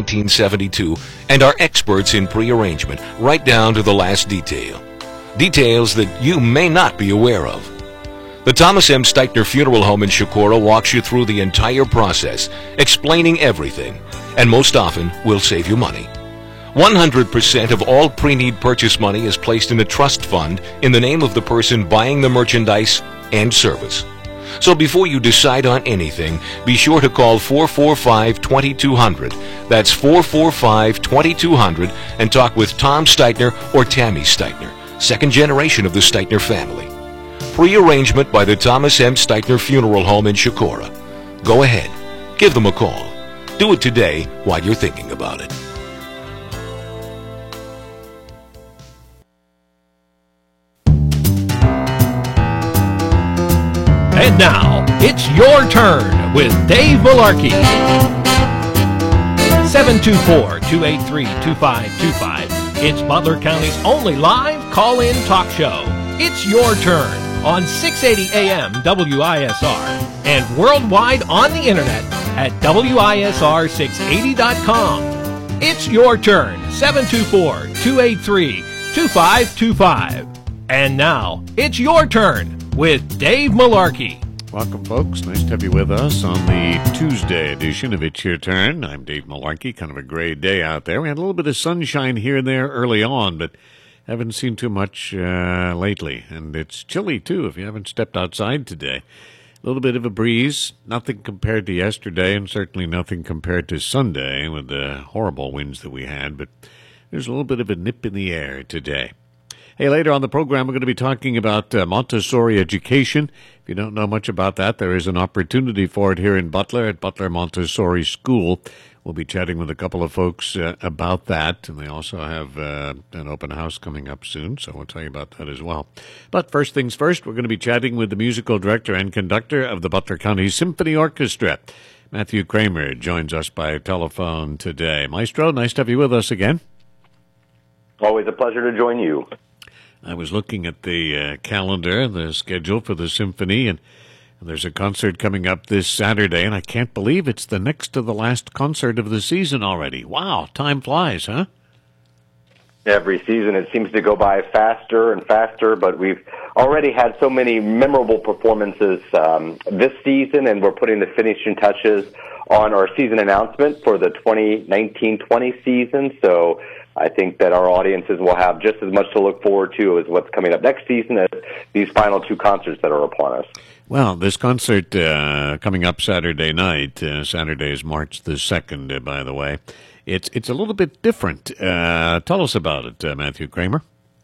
1972 and are experts in pre-arrangement right down to the last detail. Details that you may not be aware of. The Thomas M. Steichner Funeral Home in Chocorua walks you through the entire process, explaining everything, and most often will save you money. 100% of all pre-need purchase money is placed in a trust fund in the name of the person buying the merchandise and service. So before you decide on anything, be sure to call 445-2200. That's 445-2200 and talk with Tom Steichner or Tammy Steichner, second generation of the Steichner family. Pre-arrangement by the Thomas M. Steichner Funeral Home in Chocorua. Go ahead. Give them a call. Do it today while you're thinking about it. And now, it's your turn with Dave Malarkey. 724-283-2525. It's Butler County's only live call-in talk show. It's your turn on 680 AM WISR and worldwide on the internet at WISR680.com. It's your turn, 724-283-2525. And now, it's your turn with Dave Malarkey. Welcome, folks. Nice to have you with us on the Tuesday edition of It's Your Turn. I'm Dave Malarkey. Kind of a gray day out there. We had a little bit of sunshine here and there early on, but haven't seen too much lately. And it's chilly, too, if you haven't stepped outside today. A little bit of a breeze, nothing compared to yesterday, and certainly nothing compared to Sunday with the horrible winds that we had. But there's a little bit of a nip in the air today. Hey, later on the program, we're going to be talking about Montessori education. If you don't know much about that, there is an opportunity for it here in Butler at Butler Montessori School. We'll be chatting with a couple of folks about that, and they also have an open house coming up soon, so we'll tell you about that as well. But first things first, we're going to be chatting with the musical director and conductor of the Butler County Symphony Orchestra. Matthew Kramer joins us by telephone today. Maestro, nice to have you with us again. Always a pleasure to join you. I was looking at the calendar, the schedule for the symphony, and there's a concert coming up this Saturday, and I can't believe it's the next to the last concert of the season already. Wow, time flies, huh? Every season it seems to go by faster and faster, but we've already had so many memorable performances this season, and we're putting the finishing touches on our season announcement for the 2019-20 season, so I think that our audiences will have just as much to look forward to as what's coming up next season as these final two concerts that are upon us. Well, this concert coming up Saturday night, Saturday is March the 2nd, by the way. It's a little bit different. Tell us about it, Matthew Kramer.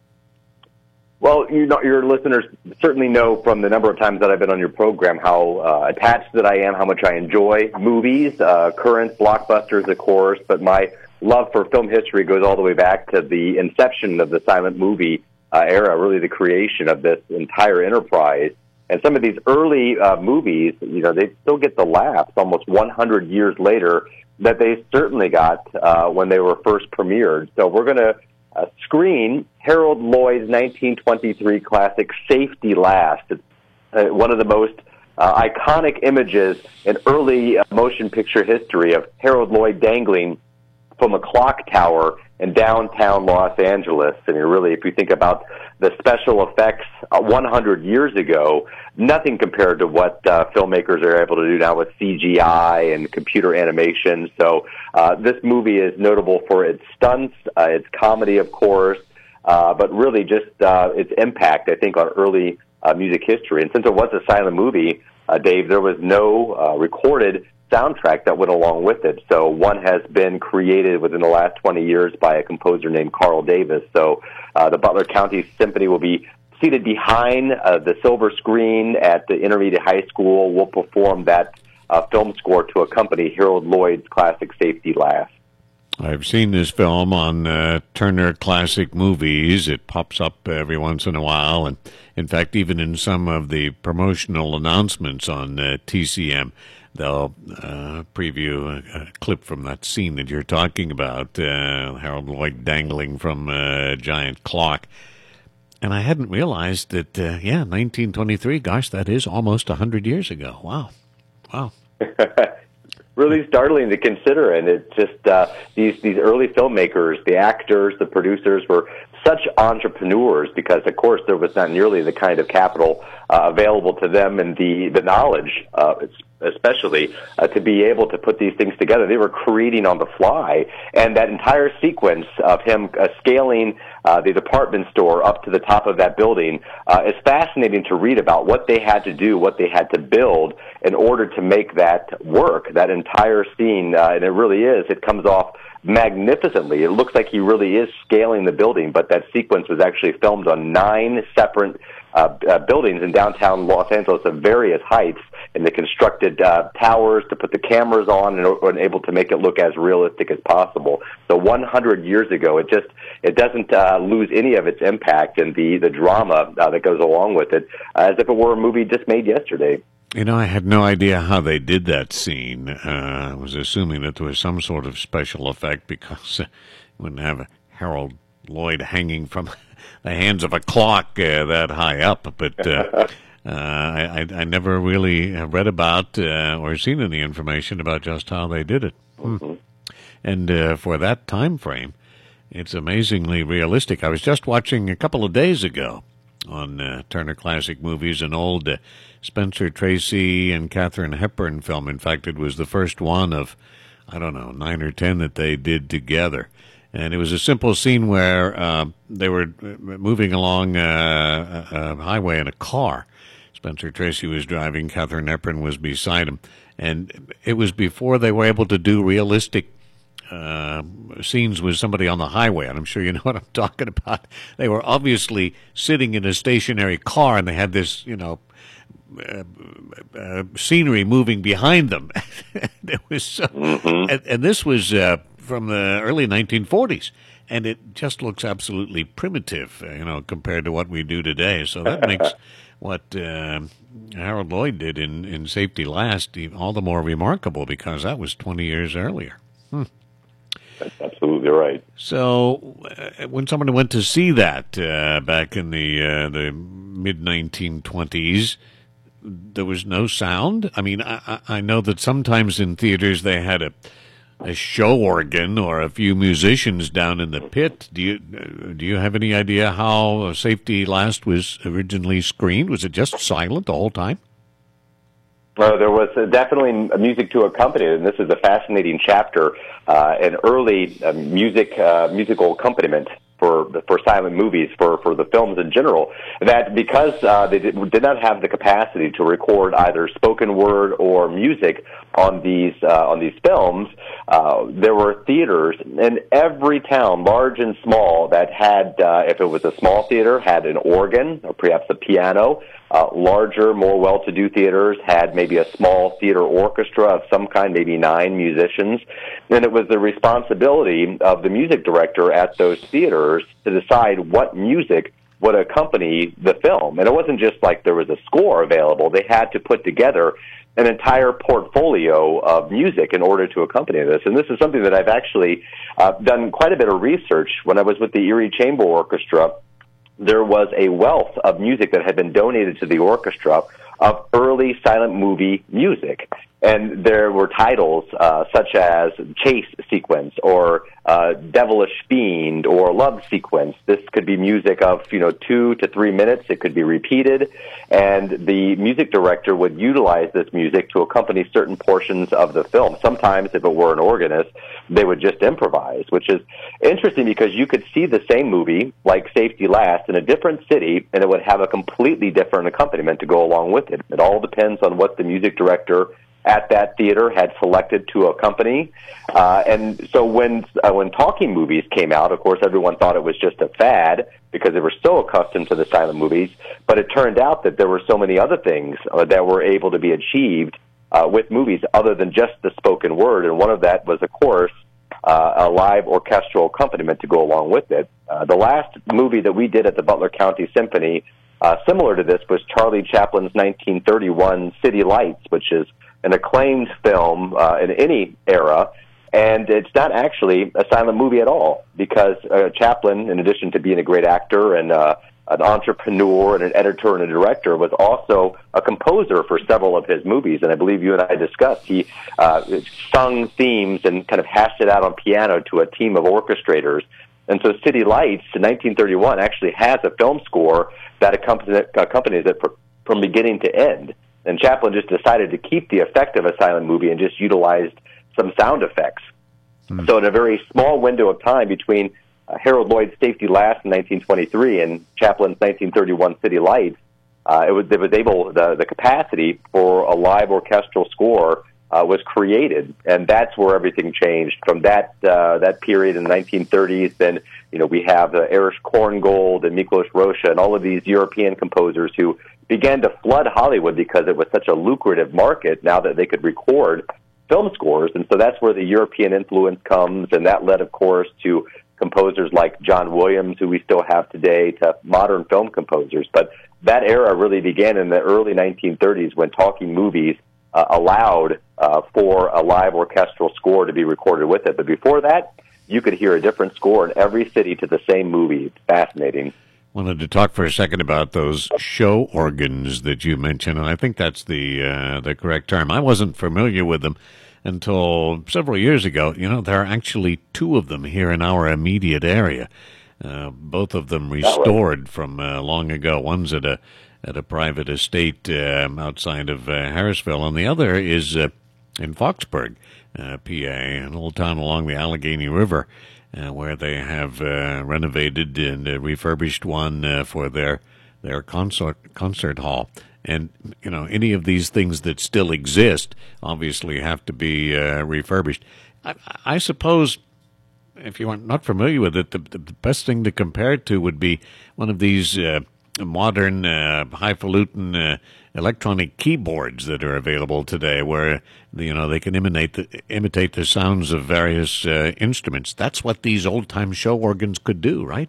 Well, your listeners certainly know from the number of times that I've been on your program how attached that I am, how much I enjoy movies, current blockbusters, of course, but my love for film history goes all the way back to the inception of the silent movie era, really the creation of this entire enterprise. And some of these early movies, they still get the laughs almost 100 years later that they certainly got when they were first premiered. So we're going to screen Harold Lloyd's 1923 classic Safety Last. It's one of the most iconic images in early motion picture history of Harold Lloyd dangling from a clock tower in downtown Los Angeles. And really, if you think about the special effects 100 years ago, nothing compared to what filmmakers are able to do now with CGI and computer animation. So this movie is notable for its stunts, its comedy, of course, but really just its impact, I think, on early music history. And since it was a silent movie, Dave, there was no recorded soundtrack that went along with it. So one has been created within the last 20 years by a composer named Carl Davis. So the Butler County Symphony will be seated behind the silver screen at the Intermediate High School. We'll perform that film score to accompany Harold Lloyd's classic Safety Last. I've seen this film on Turner Classic Movies. It pops up every once in a while, and in fact, even in some of the promotional announcements on TCM, they'll preview a clip from that scene that you're talking about, Harold Lloyd dangling from a giant clock. And I hadn't realized that, 1923, gosh, that is almost 100 years ago. Wow. really startling to consider. And it's just these early filmmakers, the actors, the producers were such entrepreneurs because, of course, there was not nearly the kind of capital available to them and the knowledge, especially, to be able to put these things together. They were creating on the fly. And that entire sequence of him scaling the department store up to the top of that building is fascinating to read about what they had to do, what they had to build in order to make that work, that entire scene. And it really is. It comes off magnificently. It looks like he really is scaling the building, but that sequence was actually filmed on 9 separate buildings in downtown Los Angeles of various heights, and they constructed towers to put the cameras on and able to make it look as realistic as possible. So 100 years ago, it doesn't lose any of its impact and the drama that goes along with it, as if it were a movie just made yesterday. You know, I had no idea how they did that scene. I was assuming that there was some sort of special effect because you wouldn't have Harold Lloyd hanging from the hands of a clock that high up. But I never really read about or seen any information about just how they did it. Mm-hmm. And for that time frame, it's amazingly realistic. I was just watching a couple of days ago on Turner Classic Movies, an old Spencer Tracy and Katharine Hepburn film. In fact, it was the first one of, 9 or 10 that they did together. And it was a simple scene where they were moving along a highway in a car. Spencer Tracy was driving, Katharine Hepburn was beside him. And it was before they were able to do realistic scenes with somebody on the highway, and I'm sure you know what I'm talking about. They were obviously sitting in a stationary car, and they had this, scenery moving behind them. It was so, and this was from the early 1940s, and it just looks absolutely primitive, compared to what we do today. So that makes what Harold Lloyd did in Safety Last all the more remarkable because that was 20 years earlier. That's absolutely right. So, when someone went to see that back in the mid-1920s, there was no sound. I mean, I know that sometimes in theaters they had a show organ or a few musicians down in the pit. Do you have any idea how Safety Last was originally screened? Was it just silent the whole time? There was definitely music to accompany it, and this is a fascinating chapter, an early musical accompaniment for silent movies, for the films in general, that because they did not have the capacity to record either spoken word or music on these films, there were theaters in every town, large and small, that had, if it was a small theater, had an organ or perhaps a piano. Larger, more well-to-do theaters had maybe a small theater orchestra of some kind, maybe 9 musicians. And it was the responsibility of the music director at those theaters to decide what music would accompany the film. And it wasn't just like there was a score available. They had to put together an entire portfolio of music in order to accompany this. And this is something that I've actually done quite a bit of research. When I was with the Erie Chamber Orchestra, there was a wealth of music that had been donated to the orchestra of early silent movie music. And there were titles such as Chase Sequence or Devilish Fiend or Love Sequence. This could be music of 2 to 3 minutes. It could be repeated. And the music director would utilize this music to accompany certain portions of the film. Sometimes, if it were an organist, they would just improvise, which is interesting because you could see the same movie, like Safety Last, in a different city, and it would have a completely different accompaniment to go along with it. It all depends on what the music director at that theater had selected to accompany. And so when talking movies came out, of course, everyone thought it was just a fad because they were so accustomed to the silent movies. But it turned out that there were so many other things that were able to be achieved with movies other than just the spoken word. And one of that was, of course, a live orchestral accompaniment to go along with it. The last movie that we did at the Butler County Symphony, similar to this, was Charlie Chaplin's 1931 City Lights, which is an acclaimed film in any era, and it's not actually a silent movie at all because Chaplin, in addition to being a great actor and a an entrepreneur and an editor and a director, was also a composer for several of his movies. And I believe you and I discussed, he sung themes and kind of hashed it out on piano to a team of orchestrators. And so City Lights in 1931 actually has a film score that accompanies it from beginning to end. And Chaplin just decided to keep the effect of a silent movie and just utilized some sound effects. So in a very small window of time between Harold Lloyd's Safety Last in 1923 and Chaplin's 1931 City Lights, the capacity for a live orchestral score was created, and that's where everything changed. From that period in the 1930s, then we have Erich Korngold and Miklos Rozsa and all of these European composers who began to flood Hollywood because it was such a lucrative market now that they could record film scores. And so that's where the European influence comes, and that led, of course, to composers like John Williams, who we still have today, to modern film composers. But that era really began in the early 1930s when talking movies allowed for a live orchestral score to be recorded with it. But before that, you could hear a different score in every city to the same movie. It's fascinating. Wanted to talk for a second about those show organs that you mentioned, and I think that's the correct term. I wasn't familiar with them until several years ago. There are actually two of them here in our immediate area. Both of them restored from long ago. One's at a private estate outside of Harrisville, and the other is in Foxburg, PA, an old town along the Allegheny River, where they have renovated and refurbished one for their concert hall. And, any of these things that still exist obviously have to be refurbished. I suppose, if you are not familiar with it, the best thing to compare it to would be one of these modern, highfalutin electronic keyboards that are available today, where they can imitate the sounds of various instruments. That's what these old-time show organs could do, right?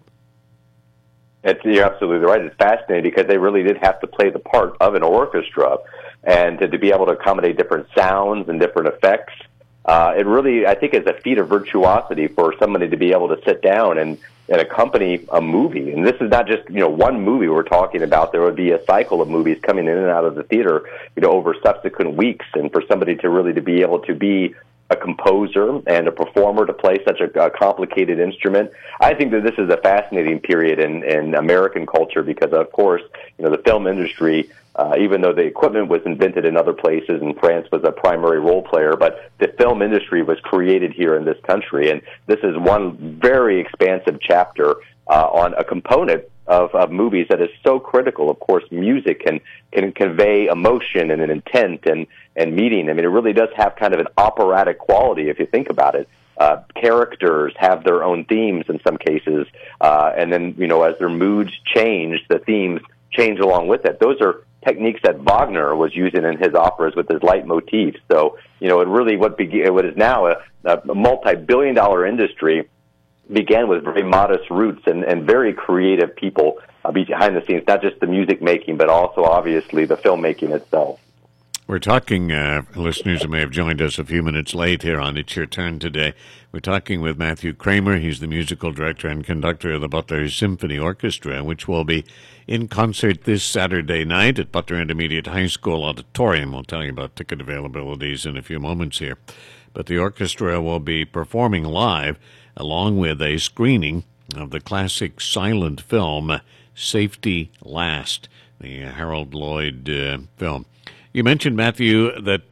You're absolutely right. It's fascinating because they really did have to play the part of an orchestra, and to be able to accommodate different sounds and different effects. It really, I think, is a feat of virtuosity for somebody to be able to sit down and accompany a movie. And this is not just one movie we're talking about. There would be a cycle of movies coming in and out of the theater over subsequent weeks, and for somebody to really be able to be a composer and a performer to play such a complicated instrument. I think that this is a fascinating period in American culture because, of course, the film industry, even though the equipment was invented in other places and France was a primary role player, but the film industry was created here in this country. And this is one very expansive chapter on a component of movies that is so critical. Of course, music can convey emotion and an intent and meaning. I mean, it really does have kind of an operatic quality if you think about it. Characters have their own themes in some cases, and then, as their moods change, the themes change along with it. Those are techniques that Wagner was using in his operas with his leitmotifs. So, it really what is now a multi-billion-dollar industry began with very modest roots and very creative people behind the scenes, not just the music making, but also obviously the filmmaking itself. We're talking, listeners who may have joined us a few minutes late here on It's Your Turn today. We're talking with Matthew Kramer. He's the musical director and conductor of the Butler Symphony Orchestra, which will be in concert this Saturday night at Butler Intermediate High School Auditorium. We'll tell you about ticket availabilities in a few moments here. But the orchestra will be performing live along with a screening of the classic silent film Safety Last, the Harold Lloyd film. You mentioned, Matthew, that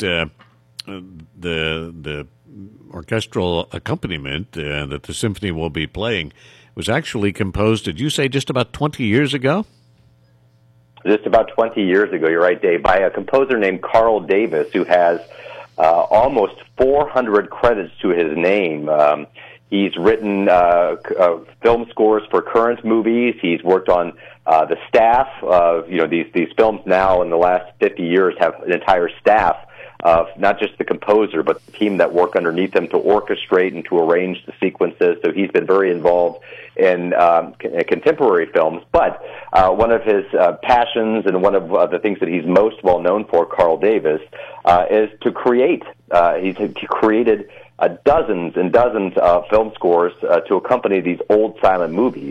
the orchestral accompaniment that the symphony will be playing was actually composed, did you say, just about 20 years ago? Just about 20 years ago, you're right, Dave, by a composer named Carl Davis, who has almost 400 credits to his name. He's written film scores for current movies. He's worked on the staff of, these films now in the last 50 years have an entire staff of not just the composer, but the team that work underneath him to orchestrate and to arrange the sequences. So he's been very involved in contemporary films. But one of his passions and one of the things that he's most well known for, Carl Davis, is to create. He created dozens and dozens of film scores to accompany these old silent movies.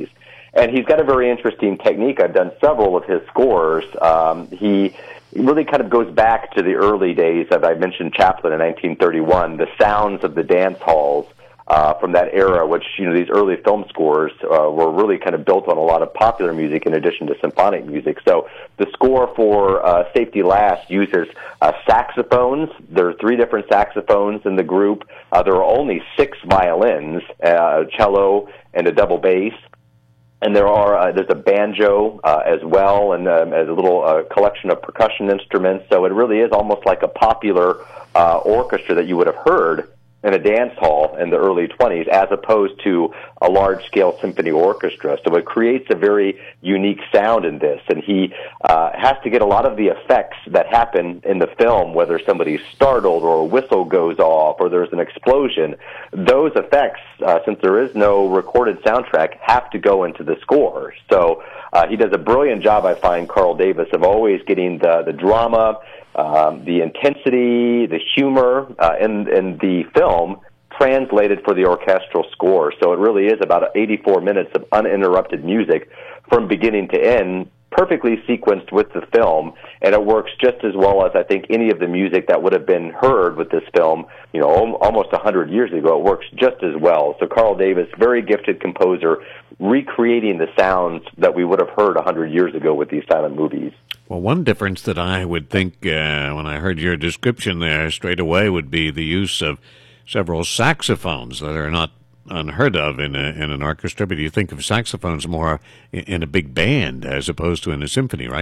And he's got a very interesting technique. I've done several of his scores. He really kind of goes back to the early days of, I mentioned Chaplin in 1931, the sounds of the dance halls from that era, which, these early film scores were really kind of built on a lot of popular music in addition to symphonic music. So the score for Safety Last uses saxophones. There are 3 different saxophones in the group. There are only 6 violins, a cello, and a double bass. And there's a banjo as well, and as a little collection of percussion instruments. So it really is almost like a popular orchestra that you would have heard in a dance hall in the early 20s, as opposed to a large-scale symphony orchestra. So it creates a very unique sound in this, and he has to get a lot of the effects that happen in the film, whether somebody's startled or a whistle goes off or there's an explosion. Those effects, since there is no recorded soundtrack, have to go into the score. So he does a brilliant job, I find, Carl Davis, of always getting the drama, the intensity, the humor in the film translated for the orchestral score. So it really is about 84 minutes of uninterrupted music from beginning to end, perfectly sequenced with the film, and it works just as well as I think any of the music that would have been heard with this film, almost 100 years ago. It works just as well. So Carl Davis, very gifted composer, recreating the sounds that we would have heard 100 years ago with these silent movies. Well, one difference that I would think when I heard your description there straight away would be the use of several saxophones that are not unheard of in an orchestra, but you think of saxophones more in a big band as opposed to in a symphony, right?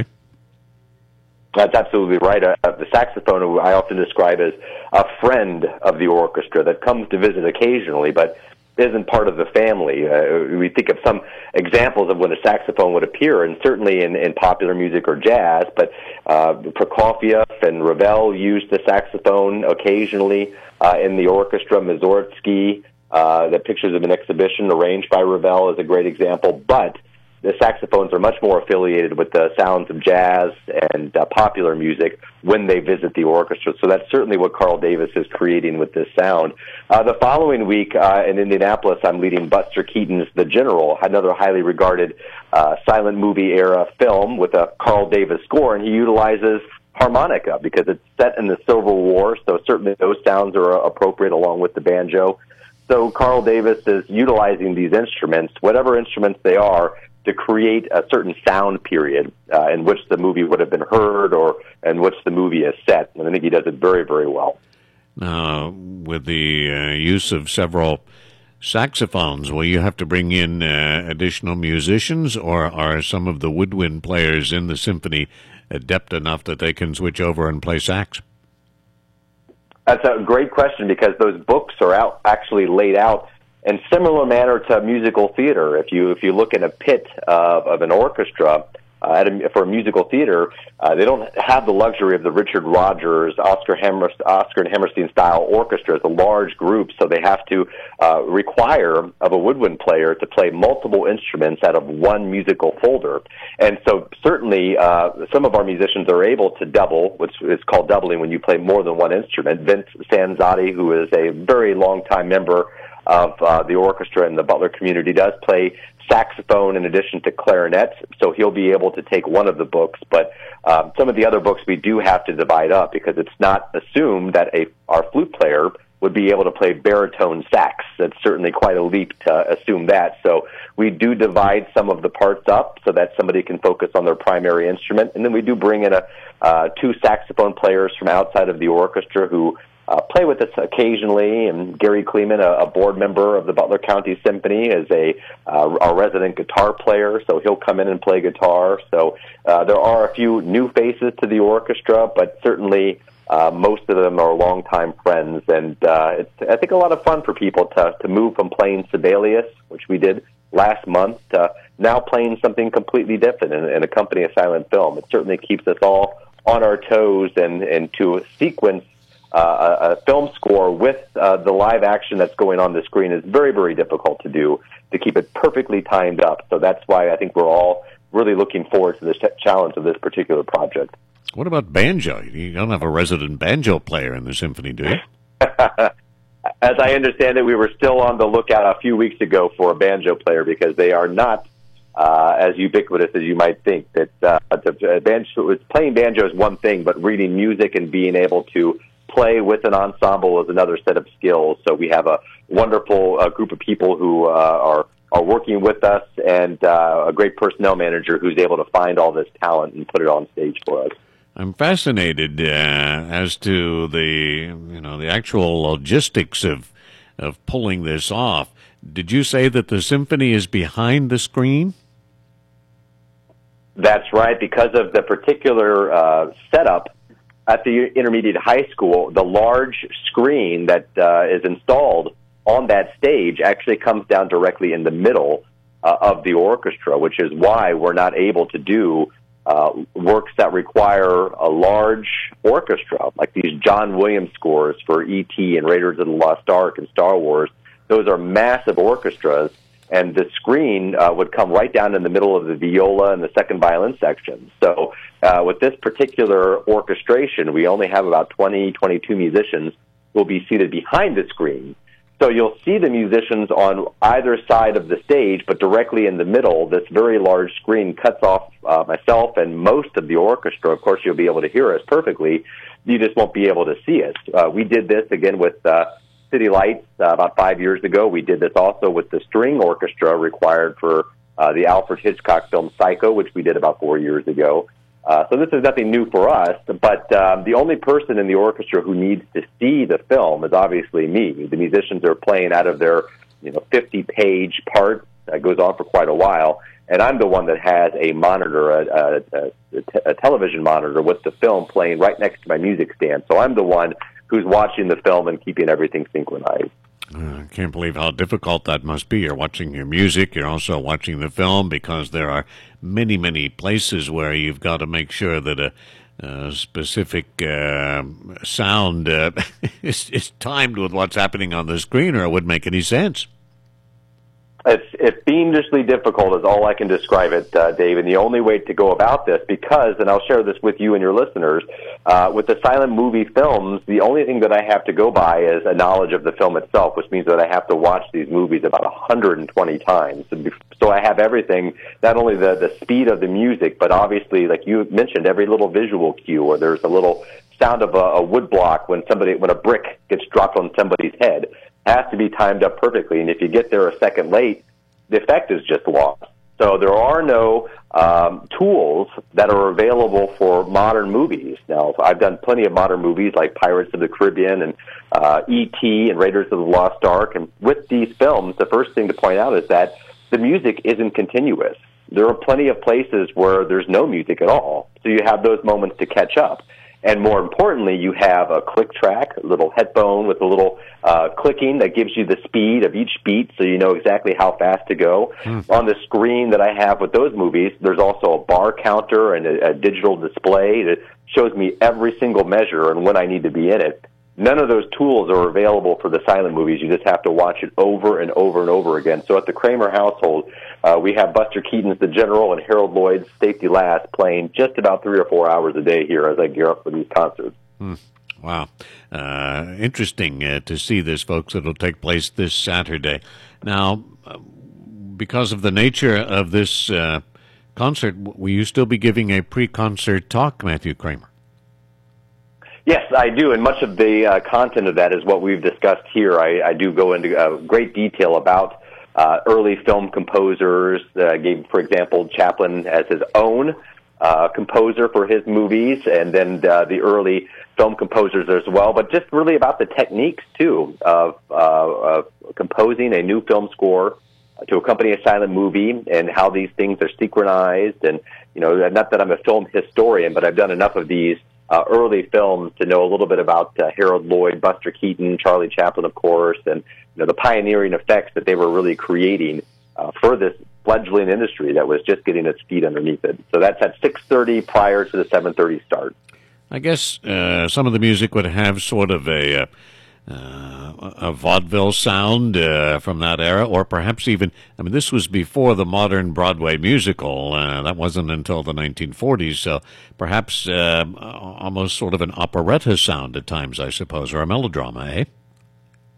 That's absolutely right. The saxophone I often describe as a friend of the orchestra that comes to visit occasionally, but isn't part of the family. We think of some examples of when a saxophone would appear, and certainly in popular music or jazz, but Prokofiev and Ravel used the saxophone occasionally in the orchestra. Mussorgsky, the pictures of an exhibition arranged by Ravel is a great example, but the saxophones are much more affiliated with the sounds of jazz and popular music when they visit the orchestra. So that's certainly what Carl Davis is creating with this sound. The following week in Indianapolis, I'm leading Buster Keaton's The General, another highly regarded silent movie era film with a Carl Davis score, and he utilizes harmonica because it's set in the Civil War, so certainly those sounds are appropriate along with the banjo. So Carl Davis is utilizing these instruments, whatever instruments they are, to create a certain sound period in which the movie would have been heard or in which the movie is set. And I think he does it very, very well. Now, with the use of several saxophones, will you have to bring in additional musicians, or are some of the woodwind players in the symphony adept enough that they can switch over and play sax? That's a great question, because those books are actually laid out in similar manner to musical theater. If you look at a pit of an orchestra for a musical theater, they don't have the luxury of the Richard Rodgers, Oscar and Hammerstein style orchestra. It's a large group, so they have to require of a woodwind player to play multiple instruments out of one musical folder. And so certainly some of our musicians are able to double, which is called doubling when you play more than one instrument. Vince Sanzotti, who is a very long-time member of the orchestra in the Butler community, does play saxophone in addition to clarinet, so he'll be able to take one of the books. But some of the other books we do have to divide up, because it's not assumed that our flute player would be able to play baritone sax. It's certainly quite a leap to assume that. So we do divide some of the parts up so that somebody can focus on their primary instrument, and then we do bring in two saxophone players from outside of the orchestra who play with us occasionally, and Gary Kleeman, a board member of the Butler County Symphony, is our resident guitar player, so he'll come in and play guitar. So there are a few new faces to the orchestra, but certainly most of them are longtime friends, and it's, I think, a lot of fun for people to move from playing Sibelius, which we did last month, to now playing something completely different in a company of silent film. It certainly keeps us all on our toes, and to sequence a film score with the live action that's going on the screen is very, very difficult to do, to keep it perfectly timed up. So that's why I think we're all really looking forward to this challenge of this particular project. What about banjo? You don't have a resident banjo player in the symphony, do you? As I understand it, we were still on the lookout a few weeks ago for a banjo player, because they are not as ubiquitous as you might think. That playing banjo is one thing, but reading music and being able to play with an ensemble is another set of skills. So we have a wonderful group of people who are working with us, and a great personnel manager who's able to find all this talent and put it on stage for us. I'm fascinated as to the actual logistics of pulling this off. Did you say that the symphony is behind the screen? That's right. Because of the particular setup at the intermediate high school, the large screen that is installed on that stage actually comes down directly in the middle of the orchestra, which is why we're not able to do works that require a large orchestra, like these John Williams scores for E.T. and Raiders of the Lost Ark and Star Wars. Those are massive orchestras, and the screen would come right down in the middle of the viola and the second violin section. So with this particular orchestration, we only have about 22 musicians who will be seated behind the screen. So you'll see the musicians on either side of the stage, but directly in the middle, this very large screen cuts off myself and most of the orchestra. Of course, you'll be able to hear us perfectly. You just won't be able to see us. We did this, again, with City Lights about 5 years ago. We did this also with the string orchestra required for the Alfred Hitchcock film Psycho, which we did about 4 years ago. So this is nothing new for us, but the only person in the orchestra who needs to see the film is obviously me. The musicians are playing out of their 50-page part that goes on for quite a while, and I'm the one that has a monitor, a television monitor with the film playing right next to my music stand. So I'm the one who's watching the film and keeping everything synchronized. I can't believe how difficult that must be. You're watching your music, you're also watching the film, because there are many, many places where you've got to make sure that a specific sound is timed with what's happening on the screen, or it wouldn't make any sense. It's fiendishly difficult is all I can describe it, Dave, and the only way to go about this, because, and I'll share this with you and your listeners, with the silent movie films, the only thing that I have to go by is a knowledge of the film itself, which means that I have to watch these movies about 120 times. So I have everything, not only the speed of the music, but obviously, like you mentioned, every little visual cue, or there's a little sound of a wood block when a brick gets dropped on somebody's head. Has to be timed up perfectly, and if you get there a second late, the effect is just lost. So there are no tools that are available for modern movies. Now, I've done plenty of modern movies like Pirates of the Caribbean and E.T. and Raiders of the Lost Ark, and with these films, the first thing to point out is that the music isn't continuous. There are plenty of places where there's no music at all, so you have those moments to catch up. And more importantly, you have a click track, a little headphone with a little clicking that gives you the speed of each beat, so you know exactly how fast to go. On the screen that I have with those movies, there's also a bar counter and a digital display that shows me every single measure and when I need to be in it. None of those tools are available for the silent movies. You just have to watch it over and over and over again. So at the Kramer household, we have Buster Keaton's The General and Harold Lloyd's Safety Last playing just about 3 or 4 hours a day here as I gear up for these concerts. Wow. Interesting to see this, folks. It'll take place this Saturday. Now, because of the nature of this concert, will you still be giving a pre-concert talk, Matthew Kramer? Yes, I do, and much of the content of that is what we've discussed here. I do go into great detail about early film composers. I gave, for example, Chaplin as his own composer for his movies, and then the early film composers as well, but just really about the techniques, too, of composing a new film score to accompany a silent movie and how these things are synchronized. And, not that I'm a film historian, but I've done enough of these early films to know a little bit about Harold Lloyd, Buster Keaton, Charlie Chaplin, of course, and the pioneering effects that they were really creating for this fledgling industry that was just getting its feet underneath it. So that's at 6:30 prior to the 7:30 start. I guess some of the music would have sort of a vaudeville sound from that era, or perhaps even, this was before the modern Broadway musical. That wasn't until the 1940s, so perhaps almost sort of an operetta sound at times, I suppose, or a melodrama, eh?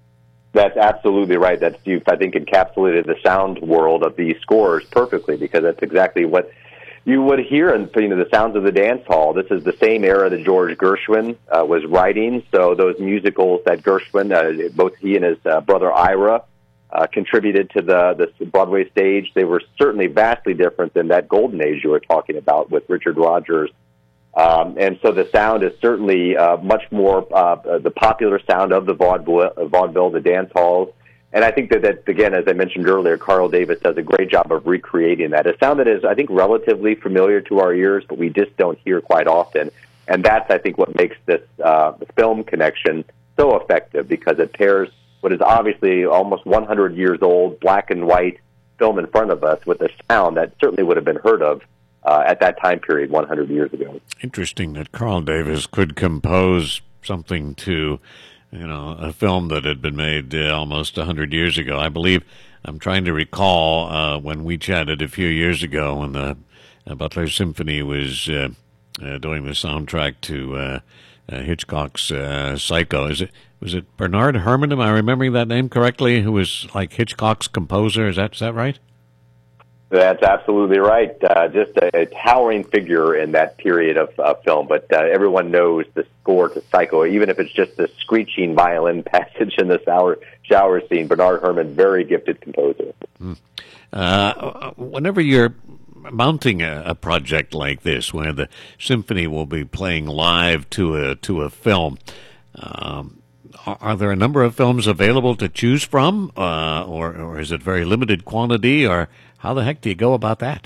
That's absolutely right. You've, I think, encapsulated the sound world of these scores perfectly, because that's exactly what you would hear in the sounds of the dance hall. This is the same era that George Gershwin was writing. So those musicals that Gershwin, both he and his brother Ira, contributed to the Broadway stage, they were certainly vastly different than that golden age you were talking about with Richard Rodgers. And so the sound is certainly much more the popular sound of the vaudeville, the dance halls. And I think that, again, as I mentioned earlier, Carl Davis does a great job of recreating that. A sound that is, I think, relatively familiar to our ears, but we just don't hear quite often. And that's, I think, what makes this film connection so effective, because it pairs what is obviously almost 100 years old, black and white film in front of us with a sound that certainly would have been heard of at that time period 100 years ago. Interesting that Carl Davis could compose something to, a film that had been made almost 100 years ago. I believe, I'm trying to recall when we chatted a few years ago when the Butler Symphony was doing the soundtrack to Hitchcock's Psycho. Was it Bernard Herrmann? Am I remembering that name correctly? Who was like Hitchcock's composer? Is that right? That's absolutely right. Just a towering figure in that period of film. But everyone knows the score to Psycho, even if it's just the screeching violin passage in the shower scene. Bernard Herrmann, very gifted composer. Whenever you're mounting a project like this, where the symphony will be playing live to a film, are there a number of films available to choose from, or is it very limited quantity, or how the heck do you go about that?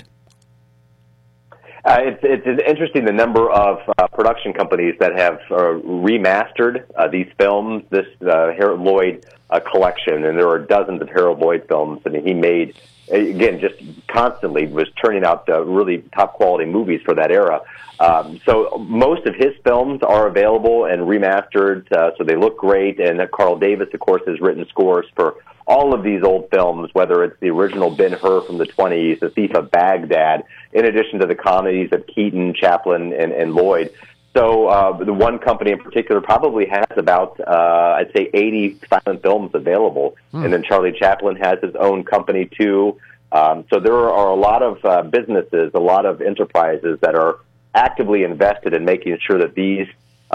It's interesting, the number of production companies that have remastered these films, this Harold Lloyd collection, and there are dozens of Harold Lloyd films. I mean, he made, again, just constantly was turning out really top-quality movies for that era. So most of his films are available and remastered, so they look great. And Carl Davis, of course, has written scores for all of these old films, whether it's the original Ben-Hur from the 20s, The Thief of Baghdad, in addition to the comedies of Keaton, Chaplin, and Lloyd. So the one company in particular probably has about, I'd say, 80 silent films available. And then Charlie Chaplin has his own company, too. So there are a lot of businesses, a lot of enterprises that are actively invested in making sure that these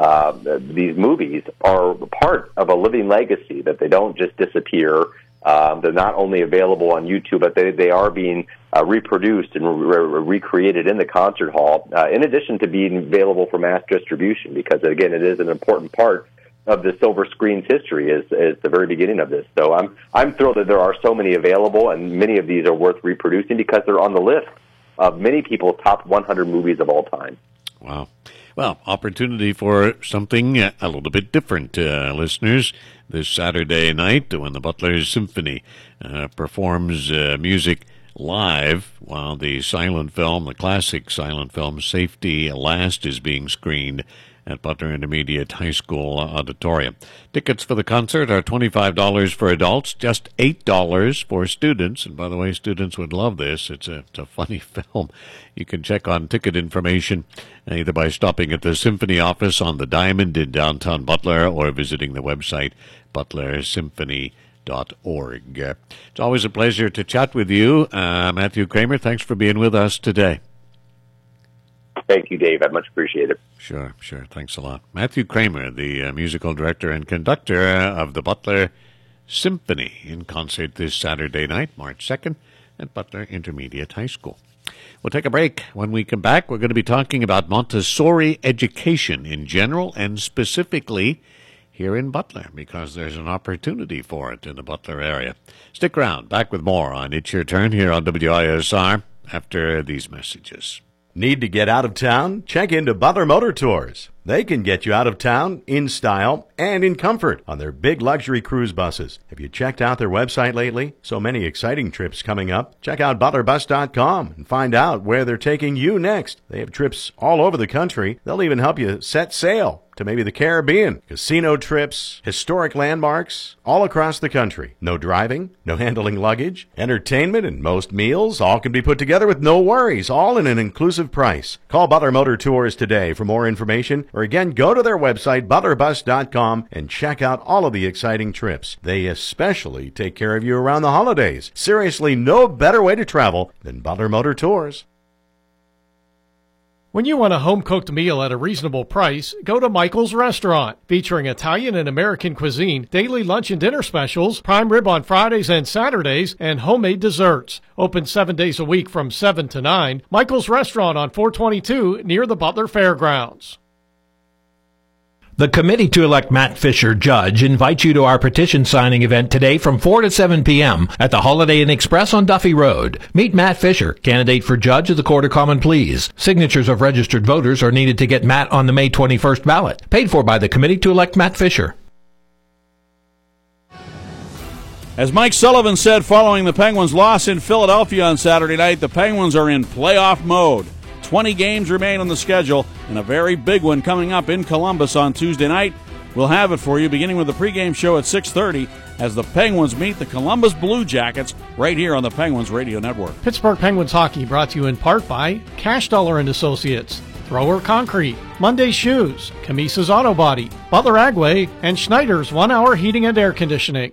movies are part of a living legacy, that they don't just disappear. They're not only available on YouTube, but they are being reproduced and recreated in the concert hall, in addition to being available for mass distribution, because, again, it is an important part of the silver screen's history is the very beginning of this. So I'm thrilled that there are so many available, and many of these are worth reproducing because they're on the list of many people's top 100 movies of all time. Wow. Well, opportunity for something a little bit different, listeners. This Saturday night, when the Butler Symphony performs music live, while the classic silent film Safety Last is being screened at Butler Intermediate High School Auditorium. Tickets for the concert are $25 for adults, just $8 for students. And by the way, students would love this. It's a funny film. You can check on ticket information either by stopping at the Symphony office on the Diamond in downtown Butler or visiting the website butlersymphony.org. It's always a pleasure to chat with you. Matthew Kramer, thanks for being with us today. Thank you, Dave. I much appreciate it. Sure. Thanks a lot. Matthew Kramer, the musical director and conductor of the Butler Symphony, in concert this Saturday night, March 2nd, at Butler Intermediate High School. We'll take a break. When we come back, we're going to be talking about Montessori education in general and specifically here in Butler, because there's an opportunity for it in the Butler area. Stick around. Back with more on It's Your Turn here on WISR after these messages. Need to get out of town? Check into Butler Motor Tours. They can get you out of town in style and in comfort on their big luxury cruise buses. Have you checked out their website lately? So many exciting trips coming up. Check out butlerbus.com and find out where they're taking you next. They have trips all over the country. They'll even help you set sail. to maybe the Caribbean. Casino trips, historic landmarks, all across the country. No driving, no handling luggage, entertainment, and most meals all can be put together with no worries, all in an inclusive price. Call Butler Motor Tours today for more information, or again, go to their website, butlerbus.com, and check out all of the exciting trips. They especially take care of you around the holidays. Seriously, no better way to travel than Butler Motor Tours. When you want a home-cooked meal at a reasonable price, go to Michael's Restaurant. Featuring Italian and American cuisine, daily lunch and dinner specials, prime rib on Fridays and Saturdays, and homemade desserts. Open 7 days a week from 7 to 9. Michael's Restaurant on 422 near the Butler Fairgrounds. The committee to elect Matt Fisher judge invites you to our petition signing event today from 4 to 7 p.m. at the Holiday Inn Express on Duffy Road. Meet Matt Fisher, candidate for judge of the Court of Common Pleas. Signatures of registered voters are needed to get Matt on the May 21st ballot. Paid for by the committee to elect Matt Fisher. As Mike Sullivan said following the Penguins' loss in Philadelphia on Saturday night, the Penguins are in playoff mode. 20 games remain on the schedule, and a very big one coming up in Columbus on Tuesday night. We'll have it for you beginning with the pregame show at 6:30 as the Penguins meet the Columbus Blue Jackets right here on the Penguins Radio Network. Pittsburgh Penguins hockey brought to you in part by Cash Dollar & Associates, Thrower Concrete, Monday Shoes, Camisa's Auto Body, Butler Agway, and Schneider's 1 Hour Heating and Air Conditioning.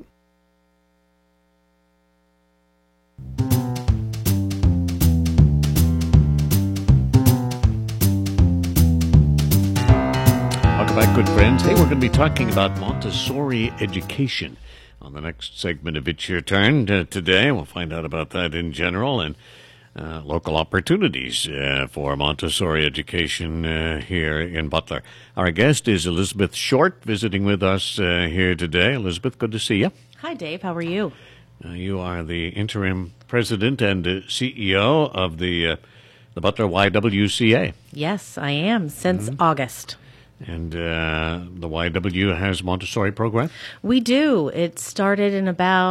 Welcome back, good friends. Hey, we're going to be talking about Montessori education on the next segment of It's Your Turn today. We'll find out about that in general and local opportunities for Montessori education here in Butler. Our guest is Elizabeth Short, visiting with us here today. Elizabeth, good to see you. Hi, Dave. How are you? You are the interim president and CEO of the Butler YWCA. Yes, I am, since August. And the YW has Montessori program? We do. It started in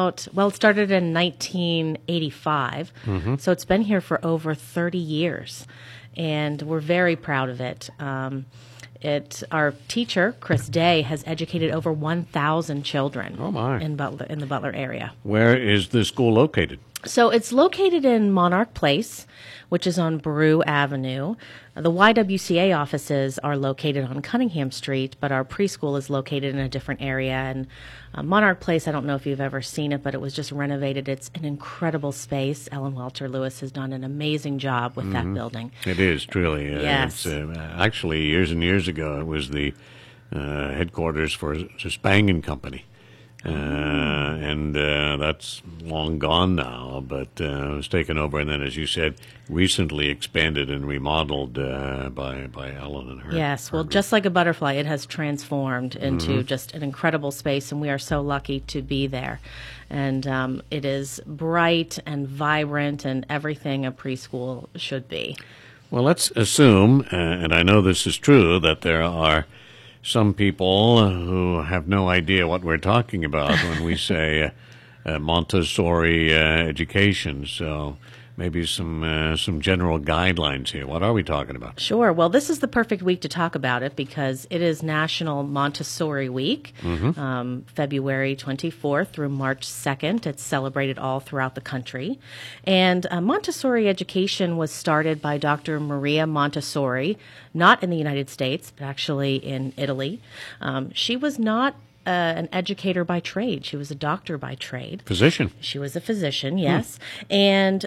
1985. So it's been here for over 30 years. And we're very proud of it. Our teacher, Chris Day, has educated over 1,000 children in the Butler area. Where is the school located? So it's located in Monarch Place, which is on Brew Avenue. The YWCA offices are located on Cunningham Street, but our preschool is located in a different area. And Monarch Place, I don't know if you've ever seen it, but it was just renovated. It's an incredible space. Ellen Welter Lewis has done an amazing job with that building. It is, truly. Yes. It's, actually, years and years ago, it was the headquarters for Spang and Company. And that's long gone now, but it was taken over, and then, as you said, recently expanded and remodeled by Ellen and her. Yes, well, just like a butterfly, it has transformed into just an incredible space, and we are so lucky to be there. And it is bright and vibrant and everything a preschool should be. Well, let's assume, and I know this is true, that there are some people who have no idea what we're talking about when we say Montessori education. So maybe some general guidelines here. What are we talking about? Sure. Well, this is the perfect week to talk about it because it is National Montessori Week, February 24th through March 2nd. It's celebrated all throughout the country. And Montessori education was started by Dr. Maria Montessori, not in the United States, but actually in Italy. She was not an educator by trade. She was a doctor by trade. Physician. She was a physician, yes. And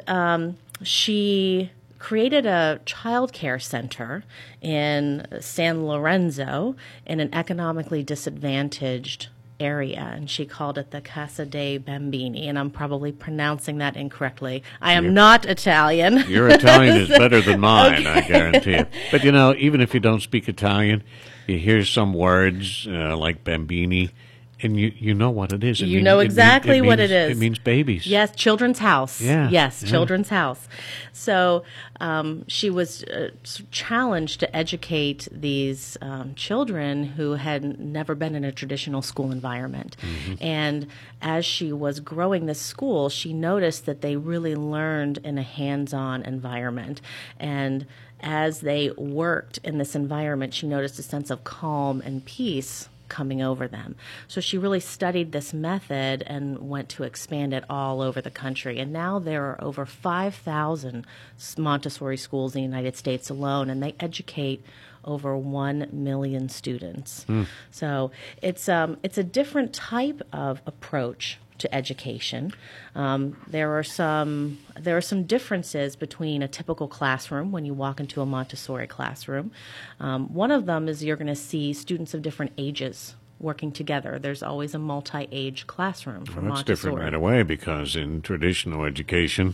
she created a child care center in San Lorenzo in an economically disadvantaged area, and she called it the Casa dei Bambini, and I'm probably pronouncing that incorrectly. I am not Italian. Your Italian is better than mine, Okay. I guarantee it. But, you know, even if you don't speak Italian, you hear some words like bambini, and you know what it is. You know exactly what it is. It means babies. Yes, Children's House. Yeah. Yes, Yeah. Children's House. So she was challenged to educate these children who had never been in a traditional school environment. And as she was growing this school, she noticed that they really learned in a hands-on environment. And as they worked in this environment, she noticed a sense of calm and peace coming over them. So she really studied this method and went to expand it all over the country. And now there are over 5,000 Montessori schools in the United States alone, and they educate over 1 million students. So it's a different type of approach to education. There are some differences between a typical classroom when you walk into a Montessori classroom. One of them is you're going to see students of different ages working together. There's always a multi-age classroom for Well, that's Montessori. different right away, because in traditional education,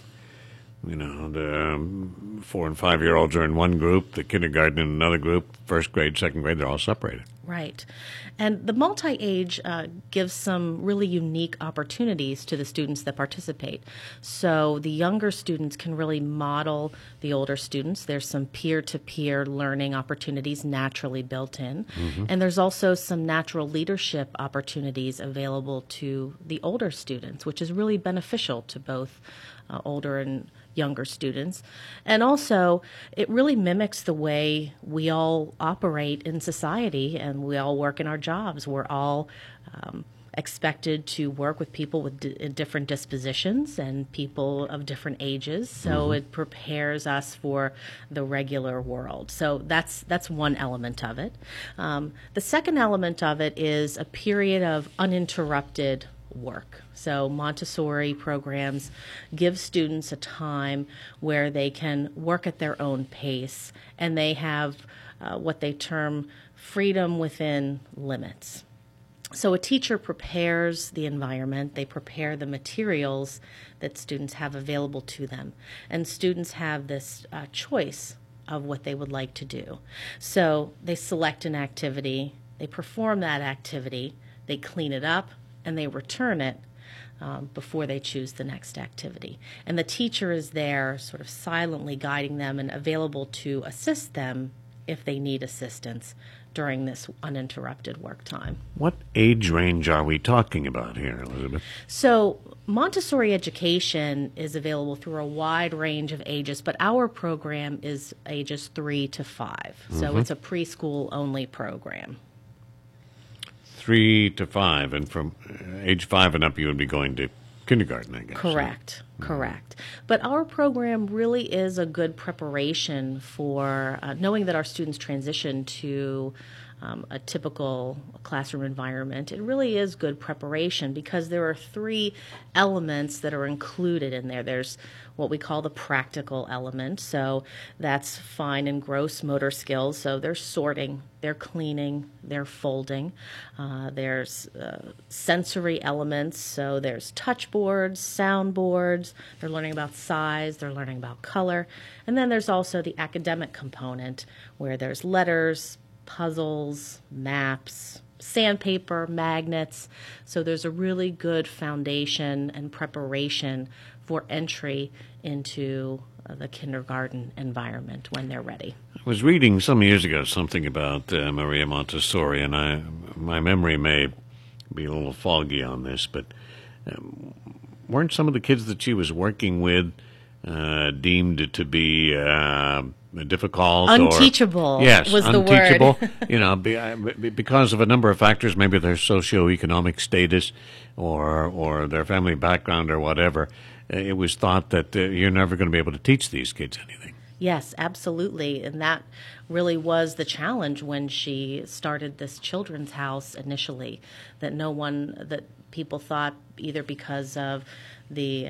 the 4 and 5-year-olds are in one group, the kindergarten in another group, first grade, second grade, they're all separated. Right. And the multi-age gives some really unique opportunities to the students that participate. So the younger students can really model the older students. There's some peer-to-peer learning opportunities naturally built in. And there's also some natural leadership opportunities available to the older students, which is really beneficial to both older and younger students. And also, it really mimics the way we all operate in society and we all work in our jobs. We're all expected to work with people with different dispositions and people of different ages. So it prepares us for the regular world. So that's one element of it. The second element of it is a period of uninterrupted work. So Montessori programs give students a time where they can work at their own pace, and they have what they term freedom within limits. So a teacher prepares the environment, they prepare the materials that students have available to them, and students have this choice of what they would like to do. So they select an activity, they perform that activity, they clean it up, and they return it before they choose the next activity. And the teacher is there sort of silently guiding them and available to assist them if they need assistance during this uninterrupted work time. What age range are we talking about here, Elizabeth? So Montessori education is available through a wide range of ages, but our program is ages 3 to 5. So it's a preschool-only program. 3 to 5, and from age 5 and up, you would be going to kindergarten, I guess. Correct. But our program really is a good preparation for knowing that our students transition to a typical classroom environment. It really is good preparation because there are 3 elements that are included in there. There's what we call the practical element. So that's fine and gross motor skills. So they're sorting, they're cleaning, they're folding. There's sensory elements. So there's touch boards, sound boards. They're learning about size. They're learning about color. And then there's also the academic component where there's letters, puzzles, maps, sandpaper, magnets. So there's a really good foundation and preparation for entry into the kindergarten environment when they're ready. I was reading some years ago something about Maria Montessori, and my memory may be a little foggy on this, but weren't some of the kids that she was working with deemed to be difficult, unteachable? Yes, was unteachable. The word. Because of a number of factors, maybe their socioeconomic status or their family background or whatever. It was thought that you're never going to be able to teach these kids anything. Yes, absolutely. And that really was the challenge when she started this children's house initially, that people thought either because of the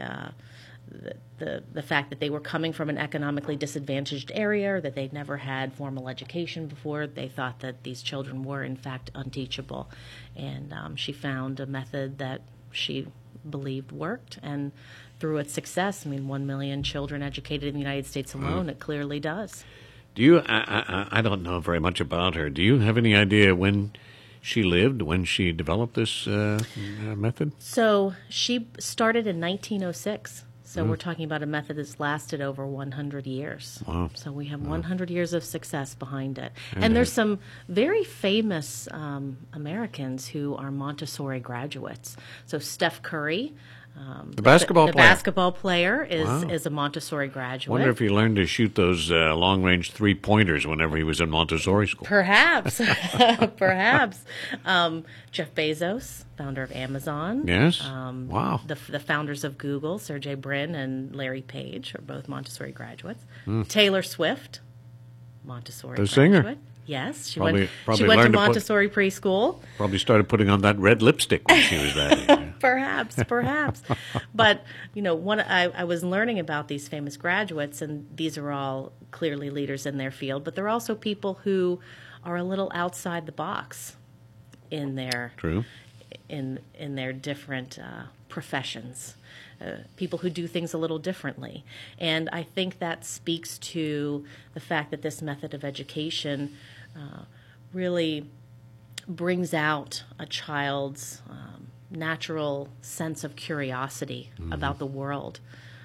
fact that they were coming from an economically disadvantaged area or that they'd never had formal education before, they thought that these children were in fact unteachable. And she found a method that she believed worked, and through its success, 1 million children educated in the United States alone, it clearly does. Do you, I don't know very much about her. Do you have any idea when she lived, when she developed this method? So she started in 1906. So we're talking about a method that's lasted over 100 years. Wow. So we have 100 years of success behind it. And there's some very famous Americans who are Montessori graduates. So Steph Curry The basketball the player. basketball player is Wow. is a Montessori graduate. Wonder if he learned to shoot those long-range three-pointers whenever he was in Montessori school. Perhaps, perhaps. Jeff Bezos, founder of Amazon. Yes? Um, Wow. The founders of Google, Sergey Brin and Larry Page, are both Montessori graduates. Taylor Swift, Montessori The graduate. singer. Yes, she Probably went to learned to put- Montessori preschool. Probably started putting on that red lipstick when she was that age. Perhaps. But, I was learning about these famous graduates, and these are all clearly leaders in their field, but they're also people who are a little outside the box in their True. in their different professions. People who do things a little differently. And I think that speaks to the fact that this method of education really brings out a child's natural sense of curiosity about the world.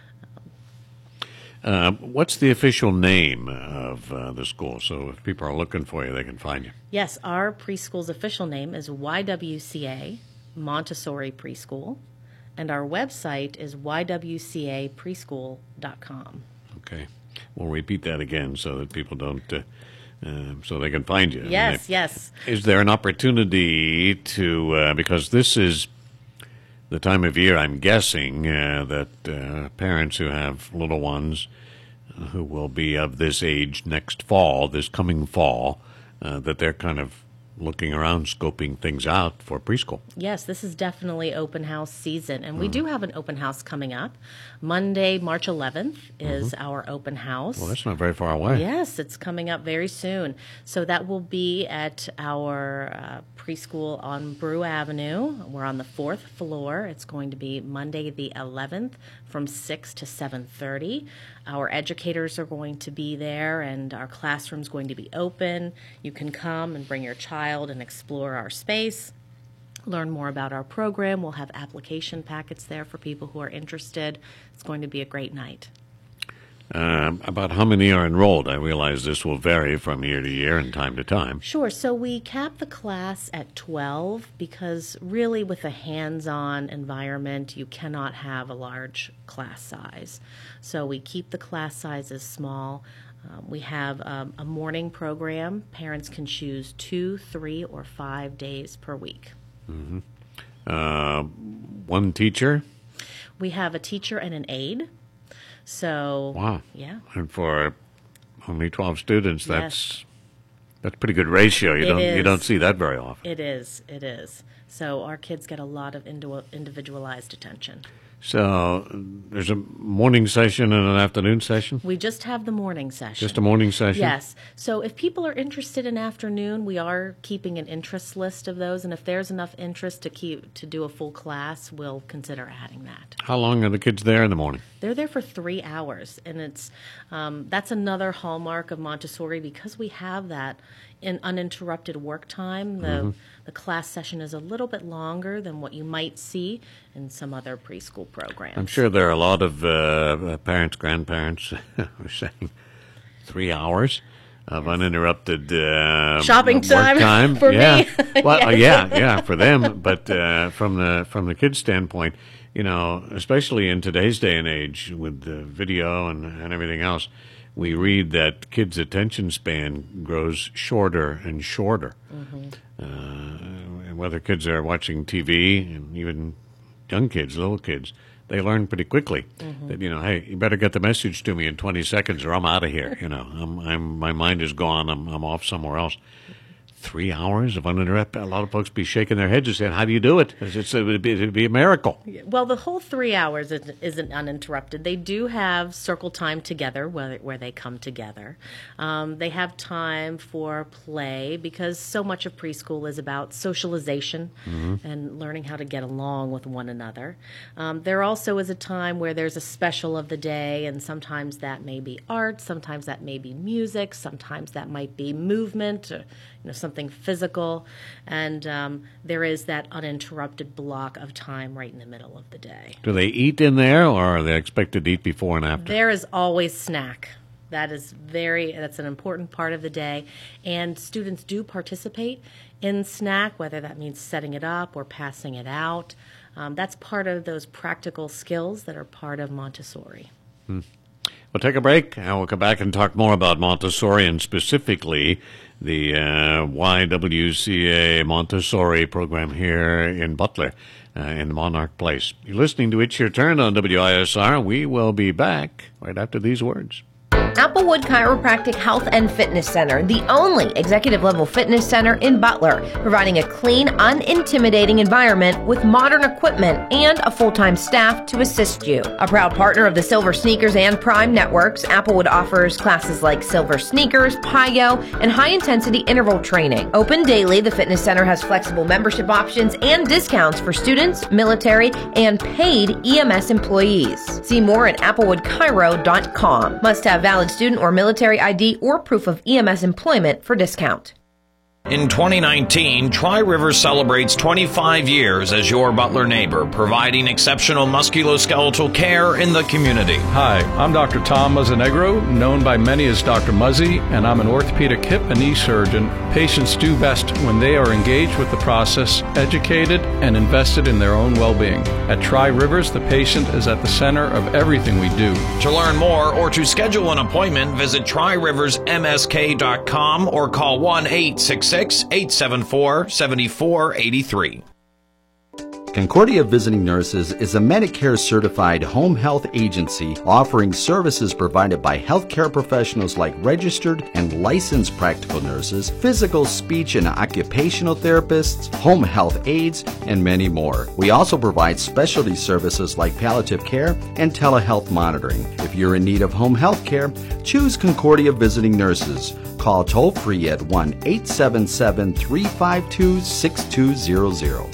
What's the official name of the school? So if people are looking for you, they can find you. Yes, our preschool's official name is YWCA Montessori Preschool, and our website is ywcapreschool.com. Okay. We'll repeat that again so that people don't, so they can find you. Yes, yes. Is there an opportunity to, because this is the time of year, I'm guessing, that parents who have little ones who will be of this age next fall, this coming fall, that they're kind of looking around, scoping things out for preschool. Yes, this is definitely open house season, and we do have an open house coming up. Monday, March 11th is our open house. Well, that's not very far away. Yes, it's coming up very soon. So that will be at our preschool on Brew Avenue. We're on the 4th floor. It's going to be Monday the 11th from 6 to 7:30. Our educators are going to be there, and our classroom's going to be open. You can come and bring your child and explore our space. Learn more about our program. We'll have application packets there for people who are interested. It's going to be a great night. About how many are enrolled? I realize this will vary from year to year and time to time. Sure. So we cap the class at 12 because really with a hands-on environment, you cannot have a large class size. So we keep the class sizes small. We have a morning program. Parents can choose 2, 3, or 5 days per week. One teacher? We have a teacher and an aide. So, Wow. yeah. And for only 12 students, Yes. that's a pretty good ratio. You It don't is. see that very often. It is. So our kids get a lot of individualized attention. So there's a morning session and an afternoon session? We just have the morning session. Just a morning session? Yes. So if people are interested in afternoon, we are keeping an interest list of those, and if there's enough interest to do a full class, we'll consider adding that. How long are the kids there in the morning? They're there for 3 hours, and it's that's another hallmark of Montessori because we have that in uninterrupted work time. The class session is a little bit longer than what you might see in some other preschool programs. I'm sure there are a lot of parents, grandparents who are saying 3 hours of uninterrupted Shopping work time for yeah. me. Well, yeah, for them. But from the kids' standpoint, especially in today's day and age with video and everything else, we read that kids' attention span grows shorter and shorter. And whether kids are watching TV, and even young kids, little kids, they learn pretty quickly that, hey, you better get the message to me in 20 seconds or I'm out of here. My mind is gone. I'm off somewhere else. 3 hours of uninterrupted. A lot of folks be shaking their heads and saying, how do you do it? It'd be a miracle. Well, the whole 3 hours isn't uninterrupted. They do have circle time together where they come together. They have time for play because so much of preschool is about socialization and learning how to get along with one another. There also is a time where there's a special of the day, and sometimes that may be art, sometimes that may be music, sometimes that might be movement, or, something physical, and there is that uninterrupted block of time right in the middle of the day. Do they eat in there, or are they expected to eat before and after? There is always snack. That's an important part of the day, and students do participate in snack, whether that means setting it up or passing it out. that's part of those practical skills that are part of Montessori. We'll take a break, and we'll come back and talk more about Montessori and specifically the YWCA Montessori program here in Butler, in Monarch Place. You're listening to It's Your Turn on WISR. We will be back right after these words. Applewood Chiropractic Health and Fitness Center, the only executive-level fitness center in Butler, providing a clean, unintimidating environment with modern equipment and a full-time staff to assist you. A proud partner of the Silver Sneakers and Prime Networks, Applewood offers classes like Silver Sneakers, PiYo, and high-intensity interval training. Open daily, the fitness center has flexible membership options and discounts for students, military, and paid EMS employees. See more at applewoodchiro.com. Must have valid student or military ID or proof of EMS employment for discount. In 2019, Tri-Rivers celebrates 25 years as your Butler neighbor, providing exceptional musculoskeletal care in the community. Hi, I'm Dr. Tom Mazzanegro, known by many as Dr. Muzzy, and I'm an orthopedic hip and knee surgeon. Patients do best when they are engaged with the process, educated, and invested in their own well-being. At Tri-Rivers, the patient is at the center of everything we do. To learn more or to schedule an appointment, visit TriRiversMSK.com or call 1-866-874-7483. Concordia Visiting Nurses is a Medicare-certified home health agency offering services provided by healthcare professionals like registered and licensed practical nurses, physical, speech, and occupational therapists, home health aides, and many more. We also provide specialty services like palliative care and telehealth monitoring. If you're in need of home health care, choose Concordia Visiting Nurses. Call toll-free at 1-877-352-6200.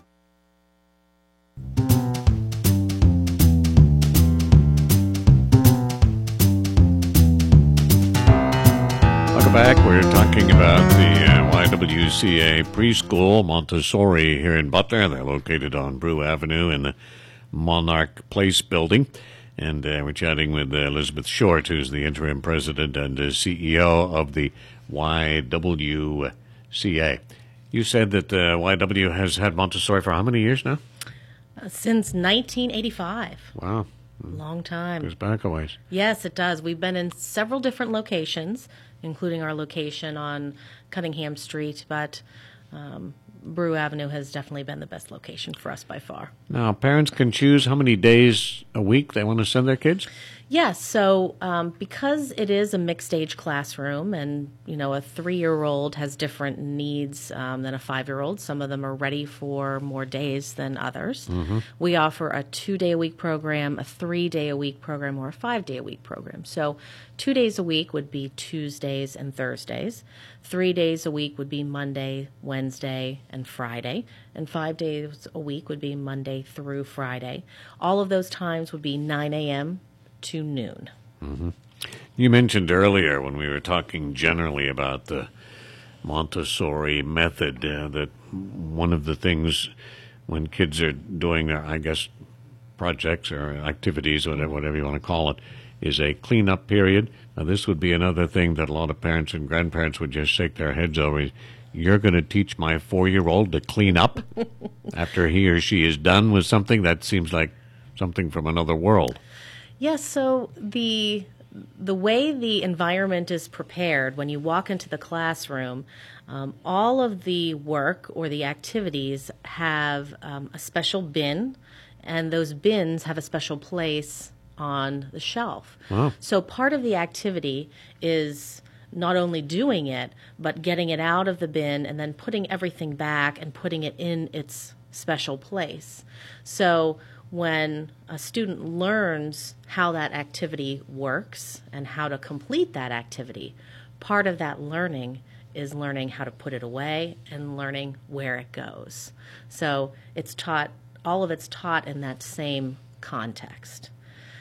Back, we're talking about the YWCA Preschool Montessori here in Butler. They're located on Brew Avenue in the Monarch Place building. And we're chatting with Elizabeth Short, who's the interim president and CEO of the YWCA. You said that YW has had Montessori for how many years now? Since 1985. Wow. Long time. Goes back a ways. Yes, it does. We've been in several different locations, including our location on Cunningham Street, but Brew Avenue has definitely been the best location for us by far. Now, parents can choose how many days a week they want to send their kids? Yes, so because it is a mixed-age classroom and, a 3-year-old has different needs than a 5-year-old, some of them are ready for more days than others. Mm-hmm. We offer a 2-day-a-week program, a 3-day-a-week program, or a 5-day-a-week program. So 2 days a week would be Tuesdays and Thursdays. 3 days a week would be Monday, Wednesday, and Friday. And 5 days a week would be Monday through Friday. All of those times would be 9 a.m. to noon. Mm-hmm. You mentioned earlier when we were talking generally about the Montessori method that one of the things when kids are doing their, projects or activities, whatever you want to call it, is a cleanup period. Now, this would be another thing that a lot of parents and grandparents would just shake their heads over. You're going to teach my 4-year-old to clean up after he or she is done with something? That seems like something from another world. Yes, so the way the environment is prepared when you walk into the classroom, all of the work or the activities have a special bin, and those bins have a special place on the shelf. Wow. So part of the activity is not only doing it, but getting it out of the bin and then putting everything back and putting it in its special place. So when a student learns how that activity works and how to complete that activity, part of that learning is learning how to put it away and learning where it goes. So it's taught, all of it's taught in that same context.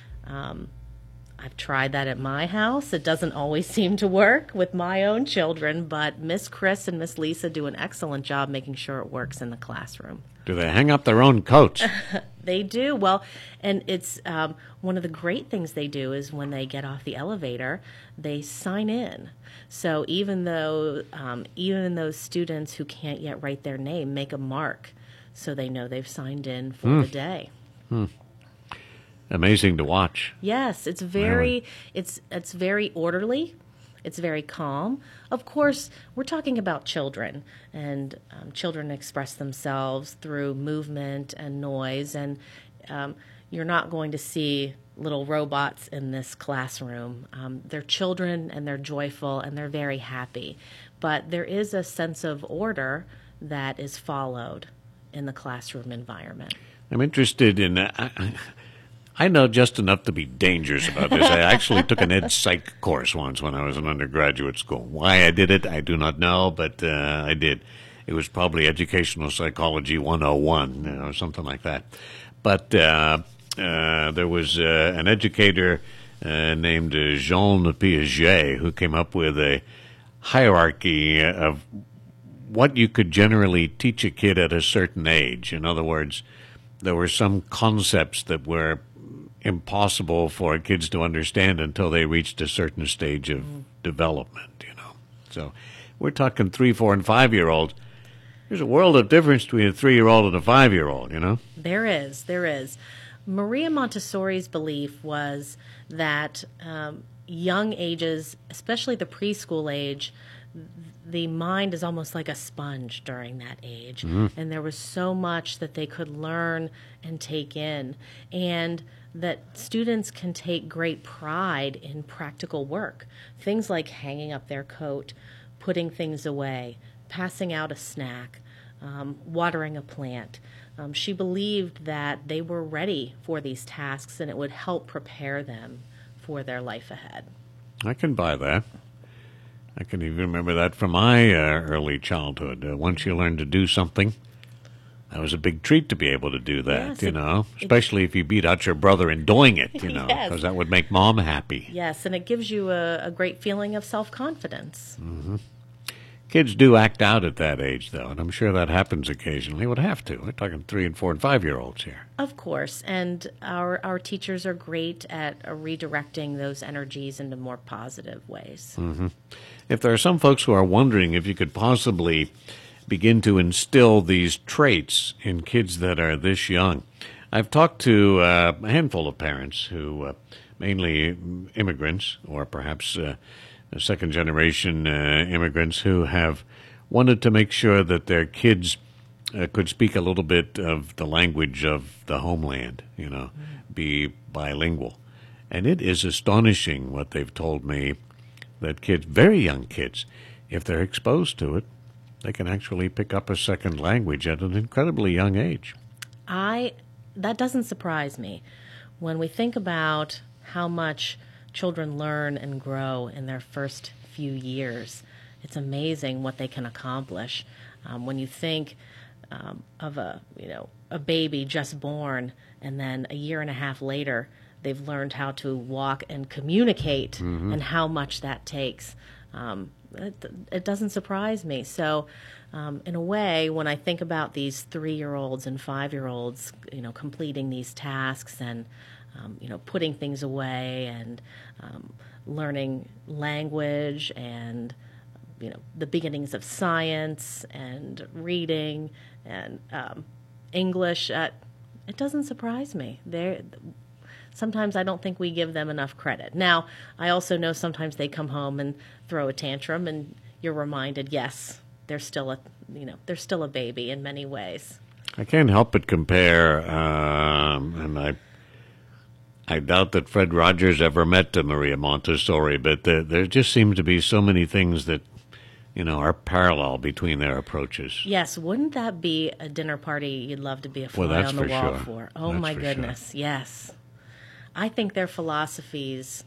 I've tried that at my house. It doesn't always seem to work with my own children, but Miss Chris and Miss Lisa do an excellent job making sure it works in the classroom. Do they hang up their own coats? They do. Well, and it's one of the great things they do is when they get off the elevator, they sign in. So even though those students who can't yet write their name make a mark so they know they've signed in for the day. Amazing to watch. Yes, it's very it's very orderly. It's very calm. Of course, we're talking about children, and children express themselves through movement and noise, and you're not going to see little robots in this classroom. They're children, and they're joyful, and they're very happy. But there is a sense of order that is followed in the classroom environment. I'm interested in... I know just enough to be dangerous about this. I actually took an ed psych course once when I was in undergraduate school. Why I did it, I do not know, but I did. It was probably Educational Psychology 101, or something like that. But there was an educator named Jean Piaget who came up with a hierarchy of what you could generally teach a kid at a certain age. In other words, there were some concepts that were impossible for kids to understand until they reached a certain stage of development, So we're talking 3, 4, and 5-year-olds. There's a world of difference between a 3-year-old and a 5-year-old, There is. Maria Montessori's belief was that young ages, especially the preschool age, the mind is almost like a sponge during that age. And there was so much that they could learn and take in. And that students can take great pride in practical work. Things like hanging up their coat, putting things away, passing out a snack, watering a plant. She believed that they were ready for these tasks and it would help prepare them for their life ahead. I can buy that. I can even remember that from my early childhood. Once you learn to do something, that was a big treat to be able to do that, especially if you beat out your brother in doing it, because that would make Mom happy. Yes, and it gives you a great feeling of self-confidence. Mm-hmm. Kids do act out at that age, though, and I'm sure that happens occasionally. Would have to. We're talking 3, and 4, and 5-year-olds here. Of course, and our teachers are great at redirecting those energies into more positive ways. Mm-hmm. If there are some folks who are wondering if you could possibly begin to instill these traits in kids that are this young, I've talked to a handful of parents who, mainly immigrants or perhaps second-generation immigrants, who have wanted to make sure that their kids could speak a little bit of the language of the homeland, be bilingual. And it is astonishing what they've told me, that kids, very young kids, if they're exposed to it, they can actually pick up a second language at an incredibly young age. That doesn't surprise me. When we think about how much children learn and grow in their first few years, it's amazing what they can accomplish. When you think of a baby just born, and then a year and a half later, they've learned how to walk and communicate, and how much that takes. It doesn't surprise me. So, in a way, when I think about these 3-year-olds and 5-year-olds, completing these tasks and, putting things away and learning language and, the beginnings of science and reading and English, it doesn't surprise me. Sometimes I don't think we give them enough credit. Now, I also know sometimes they come home and throw a tantrum, and you're reminded, yes, they're still a baby in many ways. I can't help but compare, and I doubt that Fred Rogers ever met Maria Montessori, but there just seem to be so many things that are parallel between their approaches. Yes, wouldn't that be a dinner party you'd love to be a fly on the wall for? Oh, my goodness, yes. I think their philosophies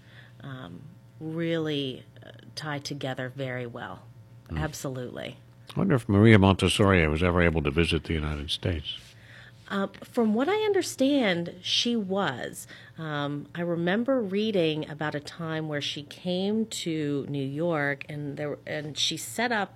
really tie together very well. Absolutely. I wonder if Maria Montessori was ever able to visit the United States. From what I understand, she was. I remember reading about a time where she came to New York, and she set up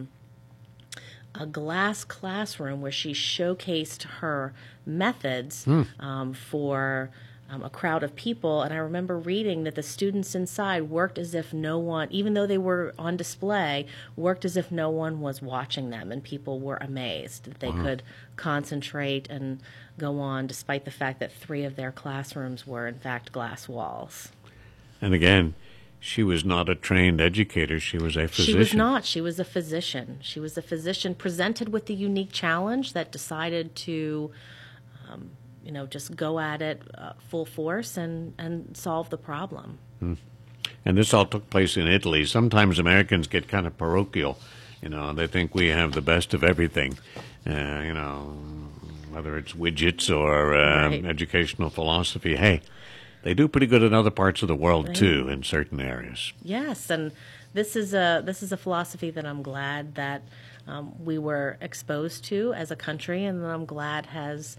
a glass classroom where she showcased her methods for a crowd of people, and I remember reading that the students inside worked as if no one, even though they were on display, worked as if no one was watching them, and people were amazed that they could concentrate and go on despite the fact that 3 of their classrooms were in fact glass walls. And again, she was not a trained educator. She was a physician. She was not. She was a physician. She was a physician presented with the unique challenge that decided to just go at it full force and solve the problem. And this all took place in Italy. Sometimes Americans get kind of parochial. They think we have the best of everything. Whether it's widgets or educational philosophy. Hey, they do pretty good in other parts of the world, too, in certain areas. Yes, and this is a philosophy that I'm glad that we were exposed to as a country, and that I'm glad has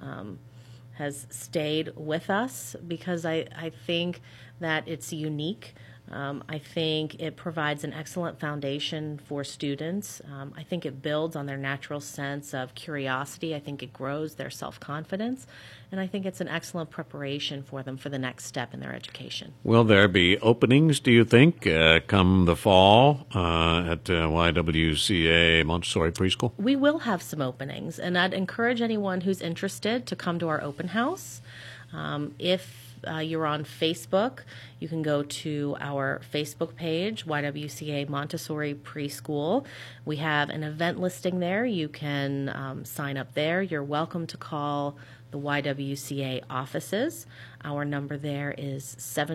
stayed with us, because I think that it's unique. I think it provides an excellent foundation for students. I think it builds on their natural sense of curiosity. I think it grows their self-confidence. And I think it's an excellent preparation for them for the next step in their education. Will there be openings, do you think, come the fall at YWCA Montessori Preschool? We will have some openings, and I'd encourage anyone who's interested to come to our open house. If you're on Facebook, you can go to our Facebook page, YWCA Montessori Preschool. We have an event listing there. You can sign up there. You're welcome to call the YWCA offices. Our number there is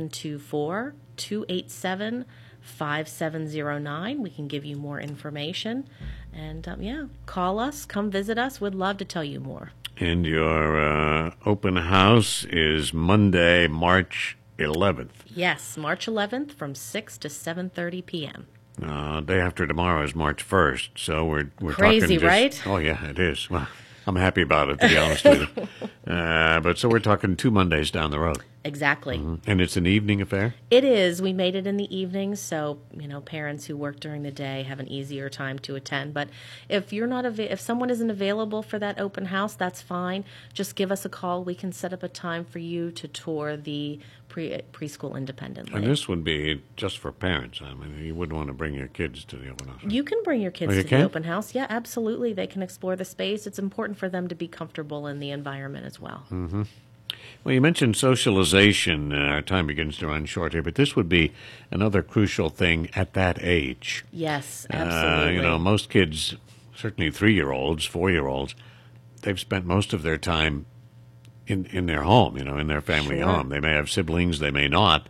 724-287-5709. We can give you more information. And call us, come visit us. We'd love to tell you more. And your open house is Monday, March 11th. Yes, March 11th from 6 to 7:30 p.m. Day after tomorrow is March 1st, so we're crazy, talking right? Oh, yeah, it is. Well, I'm happy about it, to be honest with you. But so we're talking 2 Mondays down the road. Exactly. And it's an evening affair? It is. We made it in the evening, so parents who work during the day have an easier time to attend. But if you're not if someone isn't available for that open house, that's fine. Just give us a call. We can set up a time for you to tour the preschool independently. And this would be just for parents. I mean, you wouldn't want to bring your kids to the open house. You can bring your kids you to can? the open house. Yeah, absolutely. They can explore the space. It's important for them to be comfortable in the environment as well. Mm-hmm. Well, you mentioned socialization. Our time begins to run short here, but this would be another crucial thing at that age. Yes, absolutely. Most kids, certainly 3-year-olds, 4-year-olds, they've spent most of their time in their home, in their family home. They may have siblings, they may not.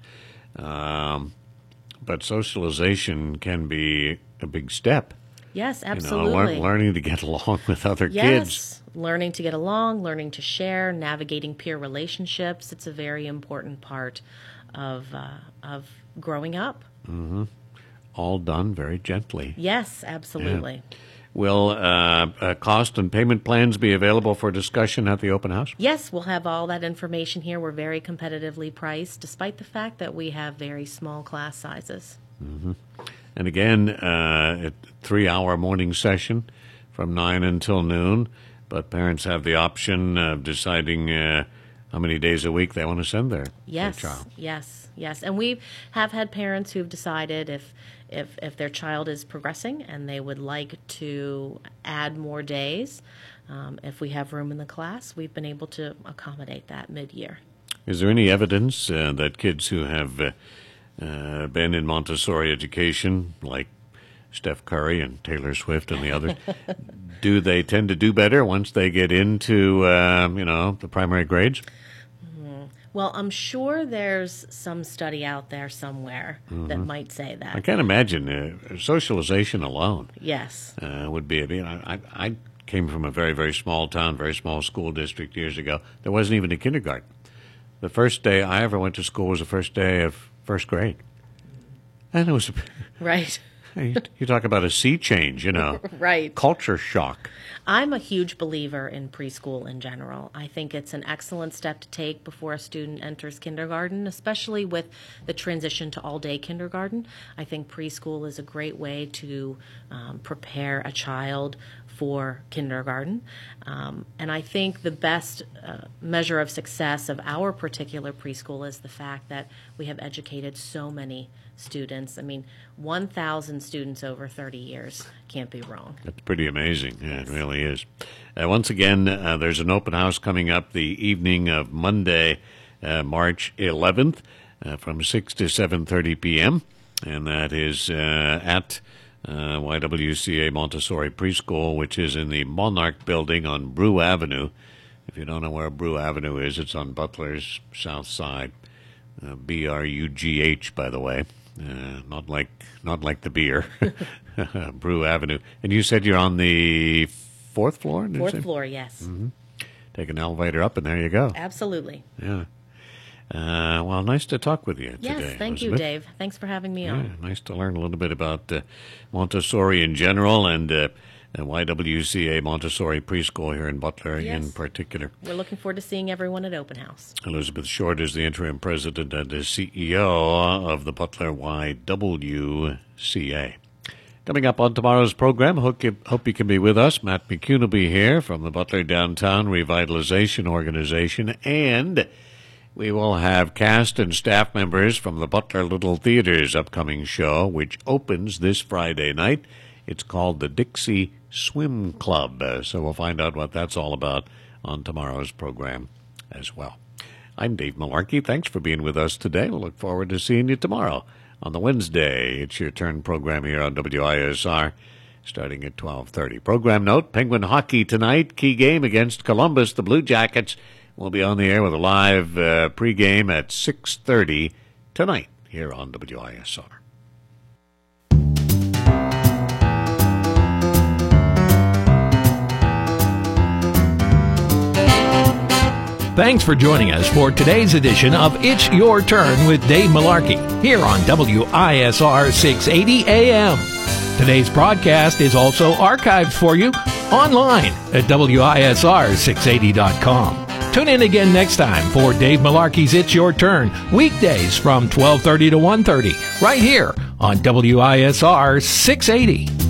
But socialization can be a big step. Yes, absolutely. Learning to get along with other kids. Yes, learning to get along, learning to share, navigating peer relationships. It's a very important part of growing up. Mm-hmm. All done very gently. Yes, absolutely. Yeah. Will cost and payment plans be available for discussion at the open house? Yes, we'll have all that information here. We're very competitively priced, despite the fact that we have very small class sizes. Mm-hmm. And again, a 3-hour morning session from 9 until noon, but parents have the option of deciding how many days a week they want to send their child. Yes. And we have had parents who've decided if their child is progressing and they would like to add more days, if we have room in the class, we've been able to accommodate that mid-year. Is there any evidence that kids who have been in Montessori education, like Steph Curry and Taylor Swift and the others, do they tend to do better once they get into, the primary grades? Well, I'm sure there's some study out there somewhere that might say that. I can't imagine socialization alone. Yes. Would be. I came from a very, very small town, very small school district years ago. There wasn't even a kindergarten. The first day I ever went to school was the first day of first grade. And it was right. You talk about a sea change, Right. Culture shock. I'm a huge believer in preschool in general. I think it's an excellent step to take before a student enters kindergarten, especially with the transition to all-day kindergarten. I think preschool is a great way to prepare a child for kindergarten. And I think the best measure of success of our particular preschool is the fact that we have educated so many students. 1,000 students over 30 years. Can't be wrong. That's pretty amazing. Yeah, it really is. Once again, there's an open house coming up the evening of Monday, March 11th, from 6 to 7:30 p.m., and that is at YWCA Montessori Preschool, which is in the Monarch Building on Brew Avenue. If you don't know where Brew Avenue is, it's on Butler's south side. BRUGH, by the way. Not like the beer. Brew Avenue. And you said you're on the fourth floor? Fourth floor, yes. Mm-hmm. Take an elevator up and there you go. Absolutely. Yeah. Well, nice to talk with you today. Yes, thank you, Elizabeth. Dave. Thanks for having me on. Nice to learn a little bit about Montessori in general and YWCA Montessori Preschool here in Butler in particular. We're looking forward to seeing everyone at Open House. Elizabeth Short is the interim president and the CEO of the Butler YWCA. Coming up on tomorrow's program, hope you can be with us. Matt McCune will be here from the Butler Downtown Revitalization Organization, and we will have cast and staff members from the Butler Little Theater's upcoming show, which opens this Friday night. It's called the Dixie Swim Club, so we'll find out what that's all about on tomorrow's program as well. I'm Dave Malarkey. Thanks for being with us today. We'll look forward to seeing you tomorrow on the Wednesday. It's Your Turn program here on WISR, starting at 12:30. Program note, Penguin hockey tonight, key game against Columbus. The Blue Jackets will be on the air with a live pregame at 6:30 tonight here on WISR. Thanks for joining us for today's edition of It's Your Turn with Dave Malarkey here on WISR 680 AM. Today's broadcast is also archived for you online at WISR680.com. Tune in again next time for Dave Malarkey's It's Your Turn, weekdays from 12:30 to 1:30, right here on WISR 680.